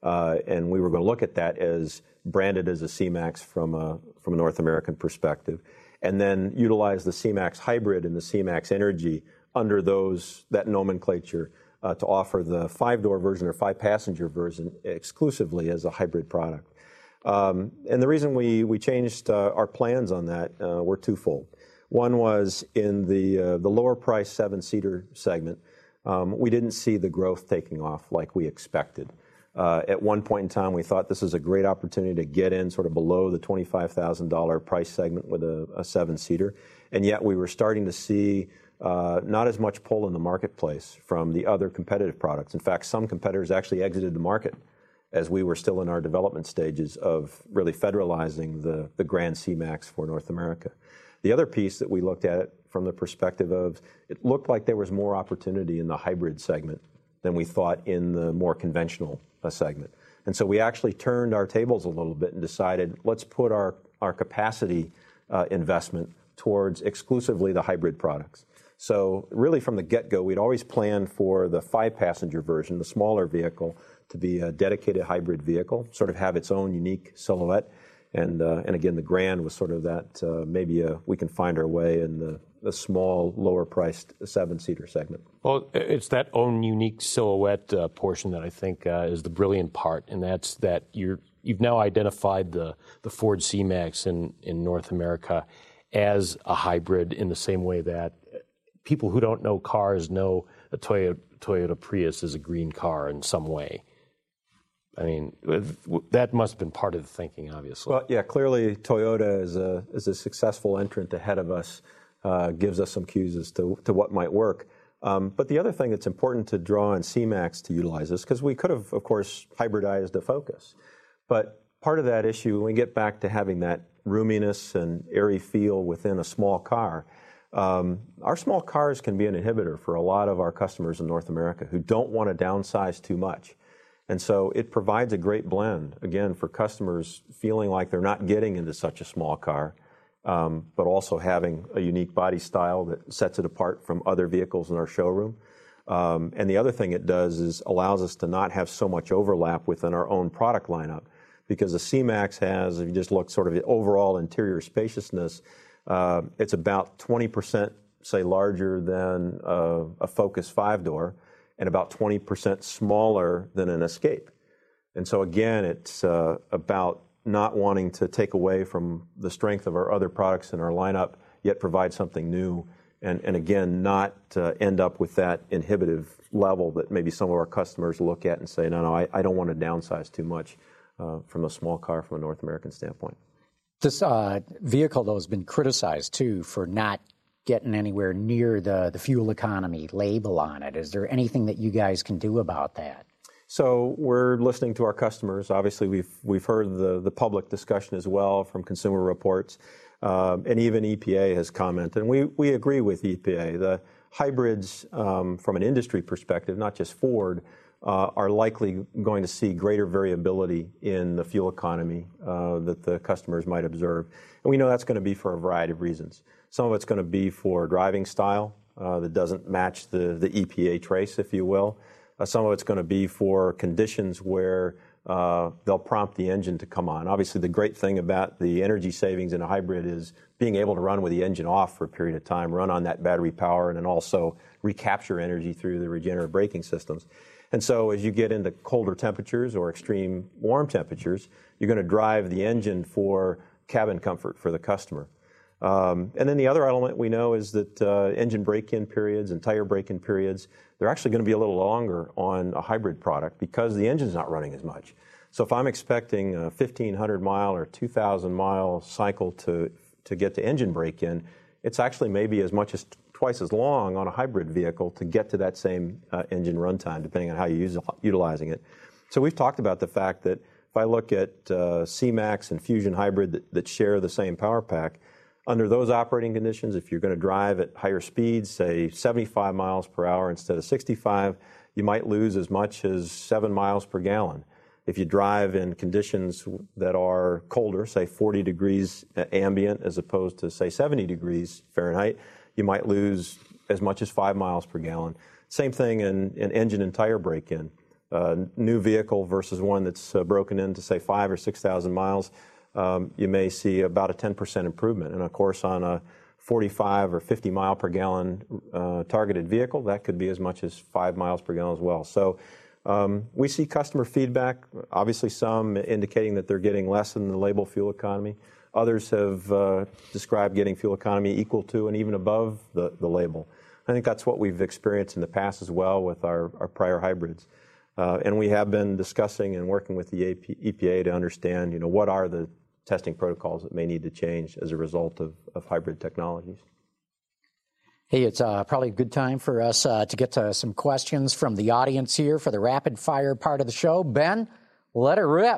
and we were going to look at that as branded as a C-Max from a North American perspective, and then utilize the C-Max Hybrid and the C-Max Energy under that nomenclature to offer the 5-door version or 5-passenger version exclusively as a hybrid product. And the reason we changed our plans on that were twofold. One was in the lower price 7-seater segment, we didn't see the growth taking off like we expected. At one point in time, we thought this is a great opportunity to get in sort of below the $25,000 price segment with a 7-seater, and yet we were starting to see not as much pull in the marketplace from the other competitive products. In fact, some competitors actually exited the market as we were still in our development stages of really federalizing the Grand C-Max for North America. The other piece that we looked at from the perspective of, it looked like there was more opportunity in the hybrid segment than we thought in the more conventional segment. And so we actually turned our tables a little bit and decided, let's put our capacity investment towards exclusively the hybrid products. So really from the get-go, we'd always planned for the 5-passenger version, the smaller vehicle, to be a dedicated hybrid vehicle, sort of have its own unique silhouette. And again, the Grand was sort of that we can find our way in the small, lower-priced 7-seater segment. Well, it's that own unique silhouette portion that I think is the brilliant part, and that's that you've now identified the Ford C-Max in North America as a hybrid in the same way that people who don't know cars know a Toyota Prius is a green car in some way. I mean, that must have been part of the thinking, obviously. Well, yeah, clearly Toyota is a successful entrant ahead of us, gives us some cues as to what might work. But the other thing that's important to draw on C-Max to utilize this, because we could have, of course, hybridized a Focus. But part of that issue, when we get back to having that roominess and airy feel within a small car, our small cars can be an inhibitor for a lot of our customers in North America who don't want to downsize too much. And so it provides a great blend, again, for customers feeling like they're not getting into such a small car, but also having a unique body style that sets it apart from other vehicles in our showroom. And the other thing it does is allows us to not have so much overlap within our own product lineup, because the C-Max has, if you just look sort of at overall interior spaciousness, it's about 20%, say, larger than a Focus 5-door, and about 20% smaller than an Escape. And so again, it's about not wanting to take away from the strength of our other products in our lineup, yet provide something new and again, not end up with that inhibitive level that maybe some of our customers look at and say, no, I don't want to downsize too much from a small car from a North American standpoint. This vehicle, though, has been criticized, too, for not getting anywhere near the fuel economy label on it. Is there anything that you guys can do about that? So we're listening to our customers. Obviously, we've heard the public discussion as well from Consumer Reports, and even EPA has commented. And we agree with EPA. The hybrids, from an industry perspective, not just Ford, are likely going to see greater variability in the fuel economy that the customers might observe. And we know that's going to be for a variety of reasons. Some of it's going to be for driving style that doesn't match the EPA trace, if you will. Some of it's going to be for conditions where they'll prompt the engine to come on. Obviously, the great thing about the energy savings in a hybrid is being able to run with the engine off for a period of time, run on that battery power, and then also recapture energy through the regenerative braking systems. And so as you get into colder temperatures or extreme warm temperatures, you're going to drive the engine for cabin comfort for the customer. And then the other element we know is that engine break-in periods and tire break-in periods, they're actually going to be a little longer on a hybrid product because the engine's not running as much. So if I'm expecting a 1,500-mile or 2,000-mile cycle to get to engine break-in, it's actually maybe as much as twice as long on a hybrid vehicle to get to that same engine runtime, depending on how you're utilizing it. So we've talked about the fact that if I look at C-Max and Fusion Hybrid that share the same power pack, under those operating conditions, if you're going to drive at higher speeds, say 75 miles per hour instead of 65, you might lose as much as 7 miles per gallon. If you drive in conditions that are colder, say 40 degrees ambient as opposed to, say, 70 degrees Fahrenheit, you might lose as much as 5 miles per gallon. Same thing in engine and tire break-in. New vehicle versus one that's broken into, say, 5,000 or 6,000 miles, you may see about a 10% improvement. And, of course, on a 45 or 50 mile per gallon targeted vehicle, that could be as much as 5 miles per gallon as well. So we see customer feedback, obviously some indicating that they're getting less than the label fuel economy. Others have described getting fuel economy equal to and even above the label. I think that's what we've experienced in the past as well with our prior hybrids. And we have been discussing and working with the EPA to understand, what are the testing protocols that may need to change as a result of hybrid technologies. Hey, it's probably a good time for us to get to some questions from the audience here for the rapid fire part of the show. Ben, let it rip.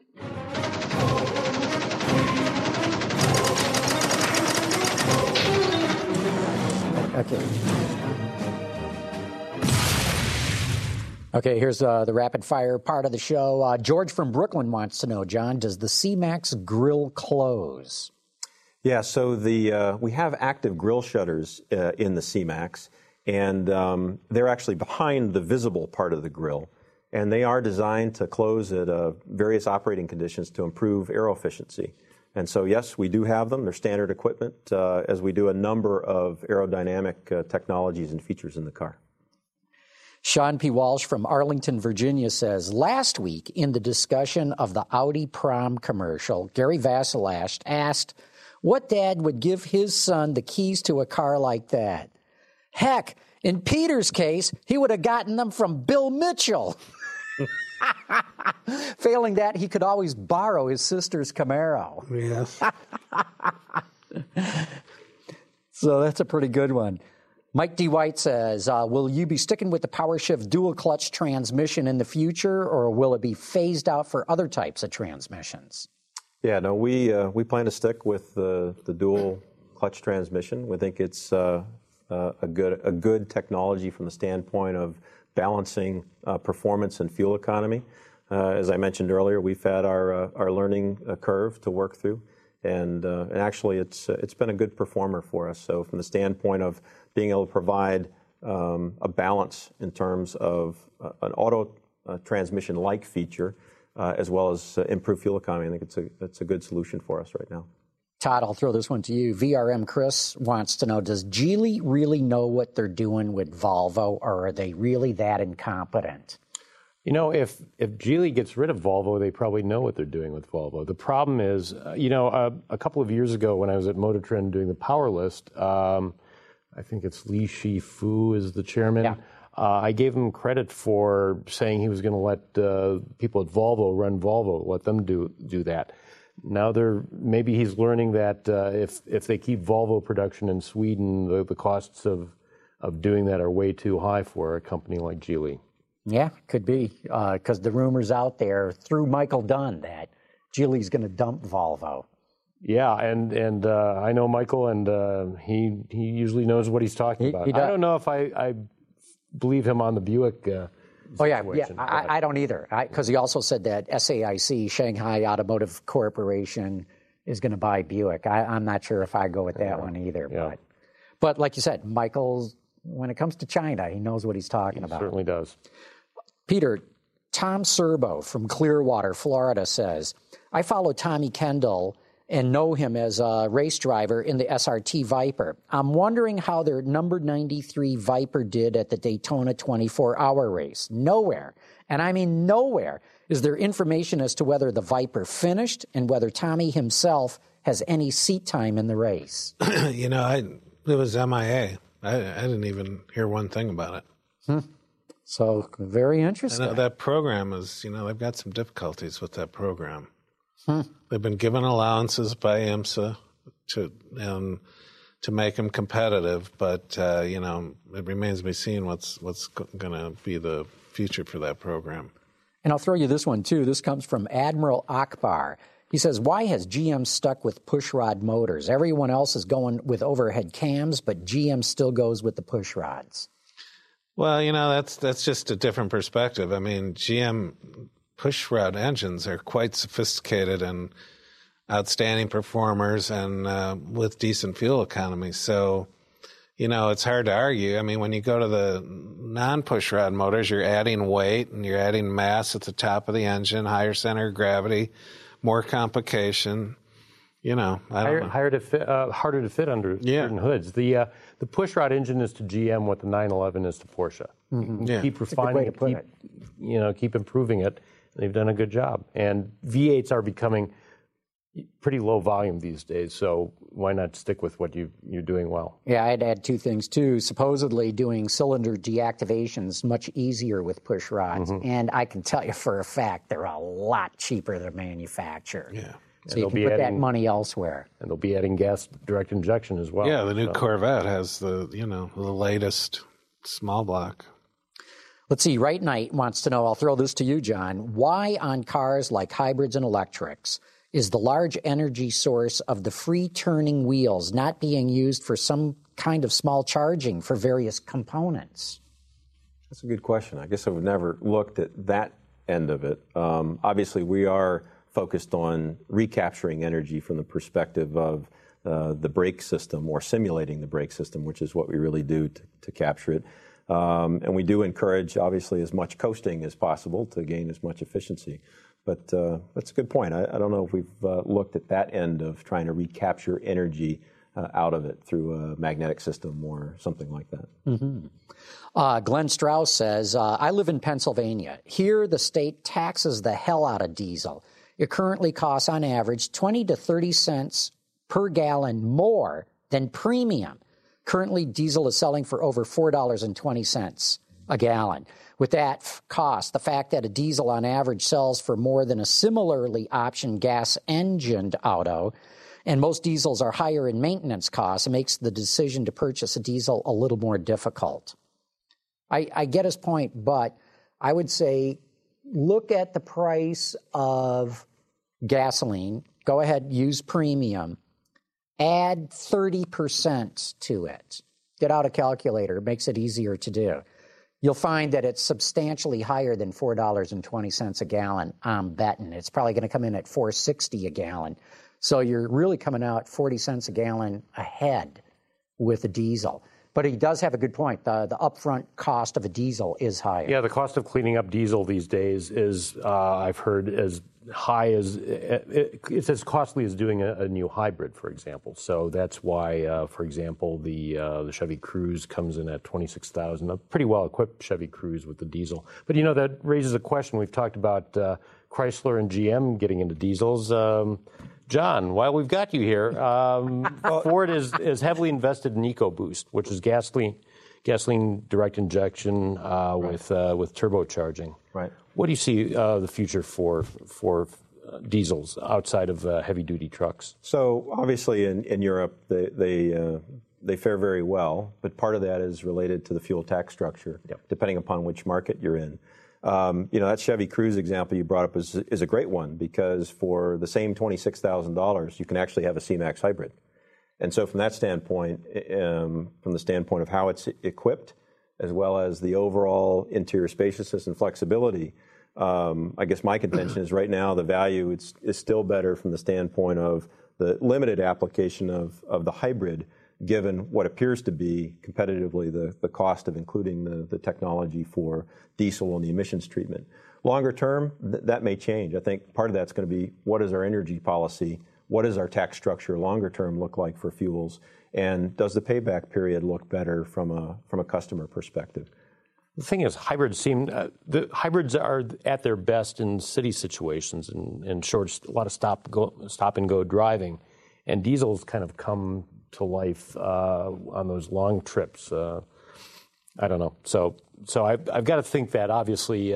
Okay, here's the rapid fire part of the show. George from Brooklyn wants to know, John, does the C-Max grill close? Yeah, so we have active grill shutters in the C-Max, and they're actually behind the visible part of the grill, and they are designed to close at various operating conditions to improve aero efficiency. And so, yes, we do have them. They're standard equipment, as we do a number of aerodynamic technologies and features in the car. Sean P. Walsh from Arlington, Virginia says, last week in the discussion of the Audi prom commercial, Gary Vasilash asked what dad would give his son the keys to a car like that. Heck, in Peter's case, he would have gotten them from Bill Mitchell. Failing that, he could always borrow his sister's Camaro. Yes. So that's a pretty good one. Mike D. White says, will you be sticking with the PowerShift dual-clutch transmission in the future, or will it be phased out for other types of transmissions? Yeah, no, we plan to stick with the dual-clutch transmission. We think it's a good technology from the standpoint of balancing performance and fuel economy. As I mentioned earlier, we've had our learning curve to work through. And actually, it's been a good performer for us. So from the standpoint of being able to provide a balance in terms of an auto transmission-like feature, as well as improved fuel economy, I think it's a good solution for us right now. Todd, I'll throw this one to you. VRM Chris wants to know, does Geely really know what they're doing with Volvo, or are they really that incompetent? If Geely gets rid of Volvo, they probably know what they're doing with Volvo. The problem is, a couple of years ago when I was at Motor Trend doing the Power List, I think it's Li Shifu is the chairman. Yeah. I gave him credit for saying he was going to let people at Volvo run Volvo, let them do that. Now maybe he's learning that if they keep Volvo production in Sweden, the costs of doing that are way too high for a company like Geely. Yeah, could be, because the rumors out there through Michael Dunn that Geely's going to dump Volvo. Yeah, and I know Michael, and he usually knows what he's talking about. I don't know if I believe him on the Buick. I don't either. Because he also said that SAIC, Shanghai Automotive Corporation, is going to buy Buick. I'm not sure if I go with that one either. Yeah. But like you said, Michael, when it comes to China, he knows what he's talking about. Certainly does. Peter, Tom Serbo from Clearwater, Florida says, I follow Tommy Kendall and know him as a race driver in the SRT Viper. I'm wondering how their number 93 Viper did at the Daytona 24-hour race. Nowhere, and I mean nowhere, is there information as to whether the Viper finished and whether Tommy himself has any seat time in the race. It was MIA. I didn't even hear one thing about it. So, very interesting. That program is, they've got some difficulties with that program. They've been given allowances by IMSA to make them competitive, but it remains to be seen what's going to be the future for that program. And I'll throw you this one too. This comes from Admiral Akbar. He says, "Why has GM stuck with pushrod motors? Everyone else is going with overhead cams, but GM still goes with the pushrods." Well, that's just a different perspective. I mean, GM pushrod engines are quite sophisticated and outstanding performers and with decent fuel economy. So, it's hard to argue. I mean, when you go to the non-pushrod motors, you're adding weight and you're adding mass at the top of the engine, higher center of gravity, more complication. Harder to fit under certain hoods. The pushrod engine is to GM what the 911 is to Porsche. Keep refining it, keep improving it. They've done a good job. And V8s are becoming pretty low volume these days, so why not stick with what you're doing well? Yeah, I'd add two things, too. Supposedly doing cylinder deactivations much easier with push rods, and I can tell you for a fact they're a lot cheaper to manufacture. Yeah. So you can put that money elsewhere. And they'll be adding gas direct injection as well. Yeah, the new Corvette has the latest small block. Let's see, Right Knight wants to know, I'll throw this to you, John, why on cars like hybrids and electrics is the large energy source of the free-turning wheels not being used for some kind of small charging for various components? That's a good question. I guess I've never looked at that end of it. Obviously, we are focused on recapturing energy from the perspective of the brake system or simulating the brake system, which is what we really do to capture it. And we do encourage, obviously, as much coasting as possible to gain as much efficiency. But that's a good point. I don't know if we've looked at that end of trying to recapture energy out of it through a magnetic system or something like that. Glenn Strauss says, I live in Pennsylvania. Here, the state taxes the hell out of diesel. It currently costs, on average, 20 to 30 cents per gallon more than premium. Currently, diesel is selling for over $4.20 a gallon. With that cost, the fact that a diesel on average sells for more than a similarly optioned gas-engined auto, and most diesels are higher in maintenance costs, it makes the decision to purchase a diesel a little more difficult. I get his point, but I would say look at the price of gasoline. Go ahead, use premium. Add 30% to it. Get out a calculator. It makes it easier to do. You'll find that it's substantially higher than $4.20 a gallon. I'm betting. It's probably going to come in at $4.60 a gallon. So you're really coming out 40 cents a gallon ahead with a diesel. But he does have a good point. The upfront cost of a diesel is higher. Yeah, the cost of cleaning up diesel these days is, I've heard, as high as it's as costly as doing a new hybrid, for example. So that's why, for example, the Chevy Cruze comes in at $26,000, a pretty well-equipped Chevy Cruze with the diesel. But that raises a question. We've talked about Chrysler and GM getting into diesels. John, while we've got you here, Ford is heavily invested in EcoBoost, which is gasoline direct injection with turbocharging. Right. What do you see the future for diesels outside of heavy-duty trucks? So obviously in Europe, they fare very well, but part of that is related to the fuel tax structure, depending upon which market you're in. That Chevy Cruze example you brought up is a great one, because for the same $26,000, you can actually have a C-Max hybrid. And so from that standpoint, from the standpoint of how it's equipped, as well as the overall interior spaciousness and flexibility, I guess my contention is right now the value is still better from the standpoint of the limited application of the hybrid, given what appears to be competitively the cost of including the technology for diesel and the emissions treatment. Longer term, that may change. I think part of that's going to be, what is our energy policy? What does our tax structure longer term look like for fuels? And does the payback period look better from a customer perspective? The thing is, hybrids are at their best in city situations and short, a lot of stop and go driving, and diesels kind of come to life on those long trips. I don't know. So I've got to think that obviously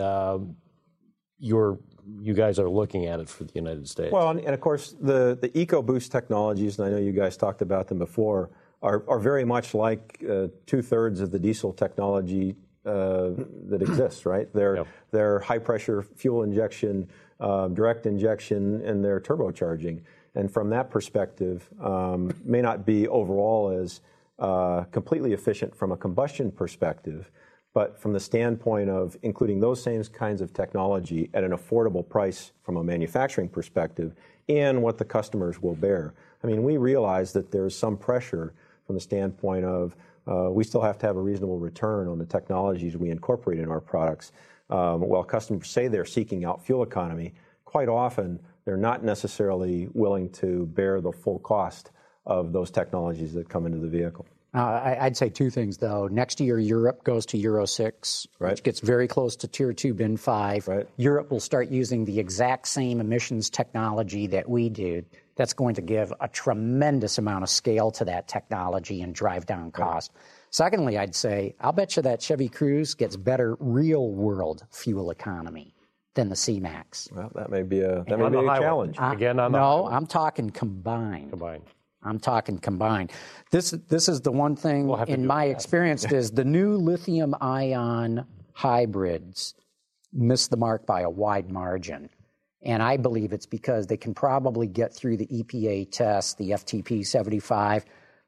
you guys are looking at it for the United States. Well, and of course the EcoBoost technologies, and I know you guys talked about them before, are very much like 2/3 of the diesel technology that exists, right? They're high pressure fuel injection, direct injection, and they're turbocharging. And from that perspective, may not be overall as completely efficient from a combustion perspective, but from the standpoint of including those same kinds of technology at an affordable price from a manufacturing perspective and what the customers will bear. I mean, we realize that there's some pressure from the standpoint of we still have to have a reasonable return on the technologies we incorporate in our products. While customers say they're seeking out fuel economy, quite often they're not necessarily willing to bear the full cost of those technologies that come into the vehicle. I'd say two things, though. Next year, Europe goes to Euro 6, which gets very close to Tier 2 Bin 5. Right. Europe will start using the exact same emissions technology that we do. That's going to give a tremendous amount of scale to that technology and drive down cost. Right. Secondly, I'd say, I'll bet you that Chevy Cruze gets better real-world fuel economy than the C-Max. Well, that may be a challenge. I'm talking combined. I'm talking combined. This is the one thing in my experience is the new lithium-ion hybrids miss the mark by a wide margin. And I believe it's because they can probably get through the EPA test, the FTP 75,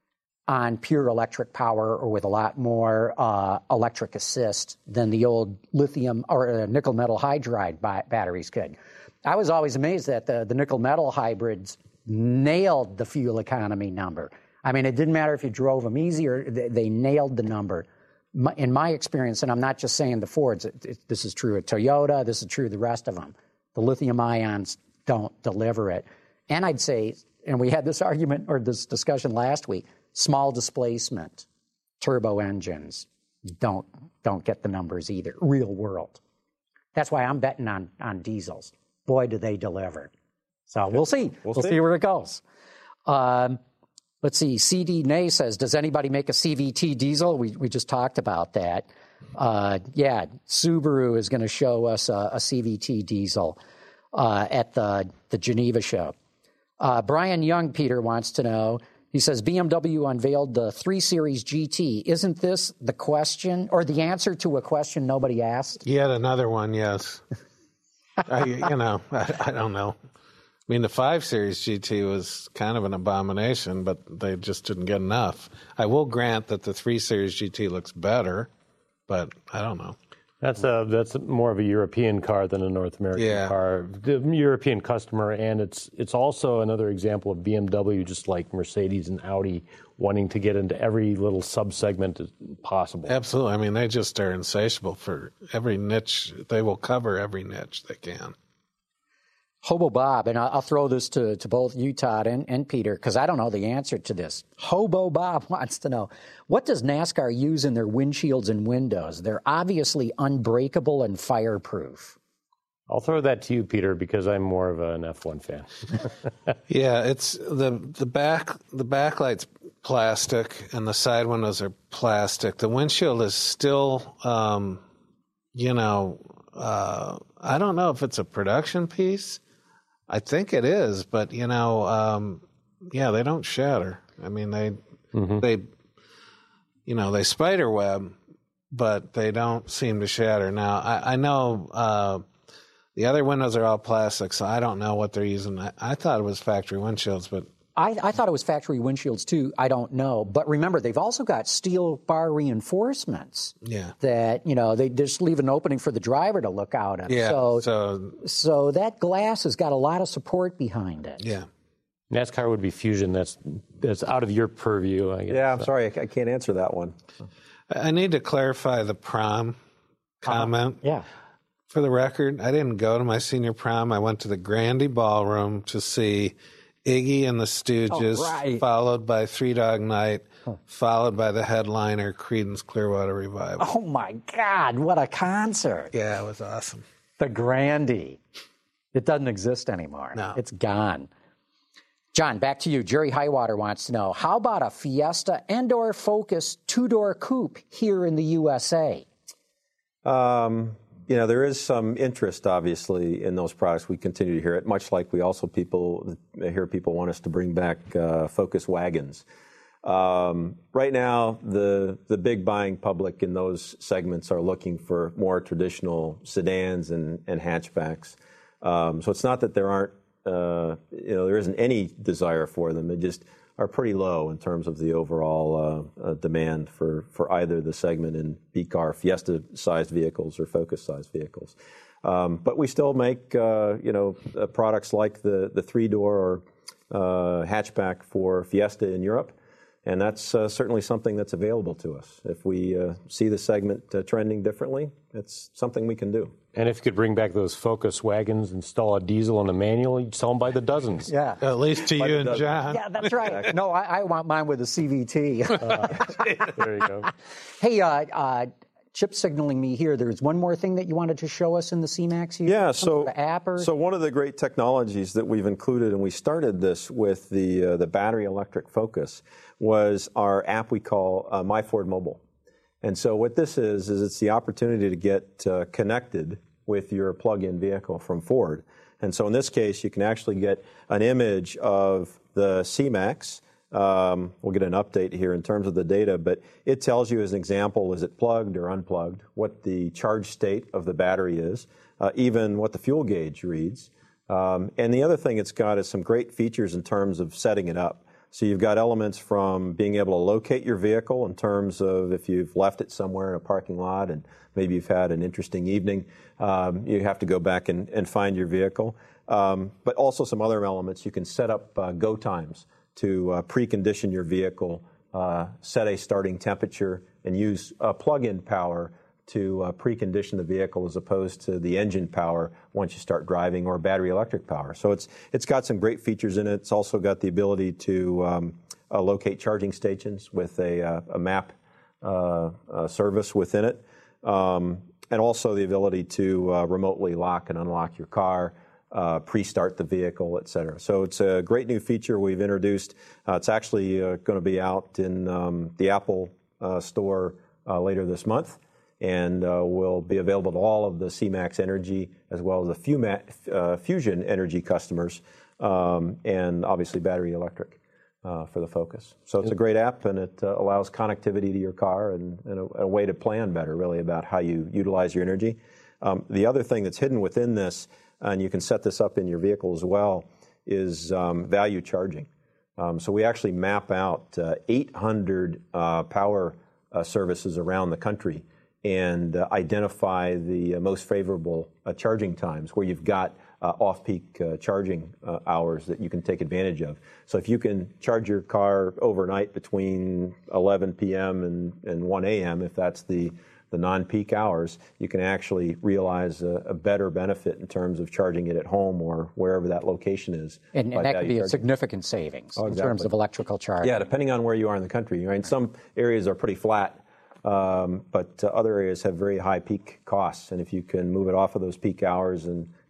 on pure electric power or with a lot more electric assist than the old lithium or nickel metal hydride batteries could. I was always amazed that the nickel metal hybrids nailed the fuel economy number. I mean, it didn't matter if you drove them easy or they nailed the number. In my experience, and I'm not just saying the Fords, this is true at Toyota, this is true of the rest of them, the lithium ions don't deliver it. And I'd say, and we had this argument or this discussion last week, small displacement, turbo engines don't get the numbers either, real world. That's why I'm betting on diesels. Boy, do they deliver. So we'll see. We'll see where it goes. Let's see. CD Nay says, does anybody make a CVT diesel? We just talked about that. Yeah, Subaru is going to show us a CVT diesel at the Geneva show. Brian Young, Peter, wants to know, he says, BMW unveiled the 3 Series GT. Isn't this the question or the answer to a question nobody asked? Yet another one, yes. I don't know. I mean, the 5 Series GT was kind of an abomination, but they just didn't get enough. I will grant that the 3 Series GT looks better, but I don't know. That's more of a European car than a North American car. The European customer, and it's also another example of BMW, just like Mercedes and Audi, wanting to get into every little sub-segment possible. Absolutely. I mean, they just are insatiable for every niche. They will cover every niche they can. Hobo Bob, and I'll throw this to both you, Todd, and Peter, because I don't know the answer to this. Hobo Bob wants to know, what does NASCAR use in their windshields and windows? They're obviously unbreakable and fireproof. I'll throw that to you, Peter, because I'm more of an F1 fan. Yeah, it's the backlight's plastic and the side windows are plastic. The windshield is still, I don't know if it's a production piece. I think it is, but they don't shatter. I mean, they spider web, but they don't seem to shatter. Now, I know the other windows are all plastic, so I don't know what they're using. I thought it was factory windshields, but I thought it was factory windshields too. I don't know, but remember, they've also got steel bar reinforcements. Yeah. That they just leave an opening for the driver to look out at. Yeah. So that glass has got a lot of support behind it. Yeah. NASCAR would be Fusion. That's out of your purview, I guess. Yeah, I'm sorry, I can't answer that one. I need to clarify the prom comment. Yeah. For the record, I didn't go to my senior prom. I went to the Grandy Ballroom to see Iggy and the Stooges, followed by Three Dog Night, followed by the headliner, Creedence Clearwater Revival. Oh, my God, what a concert. Yeah, it was awesome. The Grandy. It doesn't exist anymore. No. It's gone. John, back to you. Jerry Highwater wants to know, how about a Fiesta and/or Focus two-door coupe here in the USA? There is some interest, obviously, in those products. We continue to hear it, much like we also hear people want us to bring back Focus wagons. Right now, the big buying public in those segments are looking for more traditional sedans and hatchbacks. So it's not that there aren't, there isn't any desire for them. They just are pretty low in terms of the overall demand for either the segment in B-car Fiesta-sized vehicles or Focus-sized vehicles. But we still make, products like the three-door hatchback for Fiesta in Europe, and that's certainly something that's available to us. If we see the segment trending differently, it's something we can do. And if you could bring back those Focus wagons, install a diesel and a manual, you'd sell them by the dozens. Yeah. At least to you and John. Yeah, that's right. No, I want mine with a CVT. There you go. Hey, Chip's signaling me here. There's one more thing that you wanted to show us in the C-Max? So app or? So one of the great technologies that we've included, and we started this with the battery electric Focus, was our app we call My Ford Mobile. And so what this is it's the opportunity to get connected with your plug-in vehicle from Ford. And so in this case, you can actually get an image of the C-Max. We'll get an update here in terms of the data, but it tells you, as an example, is it plugged or unplugged, what the charge state of the battery is, even what the fuel gauge reads. And the other thing it's got is some great features in terms of setting it up. So you've got elements from being able to locate your vehicle in terms of if you've left it somewhere in a parking lot and maybe you've had an interesting evening, you have to go back and find your vehicle. But also some other elements. You can set up go times to precondition your vehicle, set a starting temperature, and use plug-in power to precondition the vehicle as opposed to the engine power once you start driving, or battery electric power. So it's got some great features in it. It's also got the ability to locate charging stations with a map service within it, and also the ability to remotely lock and unlock your car, pre-start the vehicle, et cetera. So it's a great new feature we've introduced. It's actually going to be out in the Apple store later this month, and will be available to all of the C-Max Energy as well as the Fusion Energy customers, and obviously battery electric for the Focus. So it's a great app, and it allows connectivity to your car and a way to plan better, really, about how you utilize your energy. The other thing that's hidden within this, and you can set this up in your vehicle as well, is value charging. So we actually map out 800 power services around the country and identify the most favorable charging times where you've got off-peak charging hours that you can take advantage of. So if you can charge your car overnight between 11 p.m. and 1 a.m., if that's the non-peak hours, you can actually realize a better benefit in terms of charging it at home or wherever that location is. And that could be a significant savings in terms of electrical charging. Yeah, depending on where you are in the country. Right? Some areas are pretty flat, but other areas have very high peak costs. And if you can move it off of those peak hours and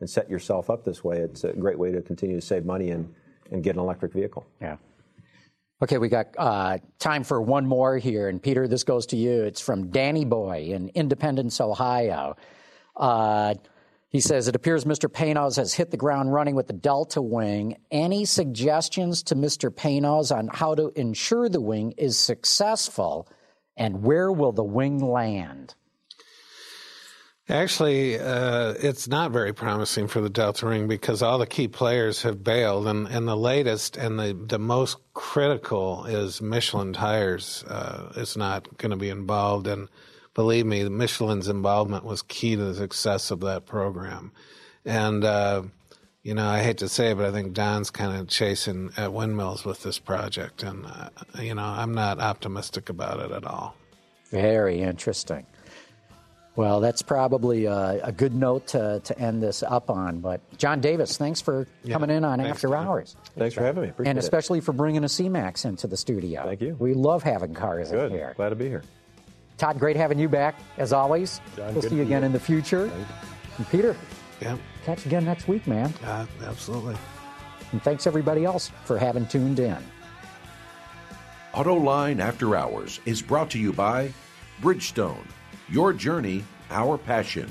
and set yourself up this way, it's a great way to continue to save money and get an electric vehicle. Yeah. Okay, we got time for one more here. And Peter, this goes to you. It's from Danny Boy in Independence, Ohio. He says, it appears Mr. Panos has hit the ground running with the Delta Wing. Any suggestions to Mr. Panos on how to ensure the wing is successful, and where will the wing land? Actually, it's not very promising for the Delta Wing because all the key players have bailed, and the latest and the most critical is Michelin Tires is not going to be involved, and believe me, Michelin's involvement was key to the success of that program. And, I hate to say it, but I think Don's kind of chasing at windmills with this project, and, I'm not optimistic about it at all. Very interesting. Well, that's probably a good note to end this up on. But John Davis, thanks for coming in on After Hours. Thanks for having me. Appreciate and especially for bringing a C-Max into the studio. Thank you. We love having cars in here. Glad to be here. Todd, great having you back, as always. John, we'll see you again in the future. And Peter, catch you again next week, man. Absolutely. And thanks, everybody else, for having tuned in. AutoLine After Hours is brought to you by Bridgestone. Your journey, our passion.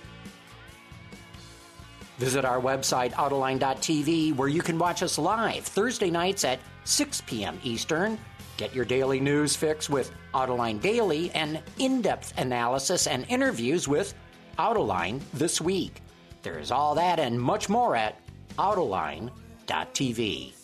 Visit our website, Autoline.tv, where you can watch us live Thursday nights at 6 p.m. Eastern. Get your daily news fix with Autoline Daily and in-depth analysis and interviews with Autoline This Week. There is all that and much more at Autoline.tv.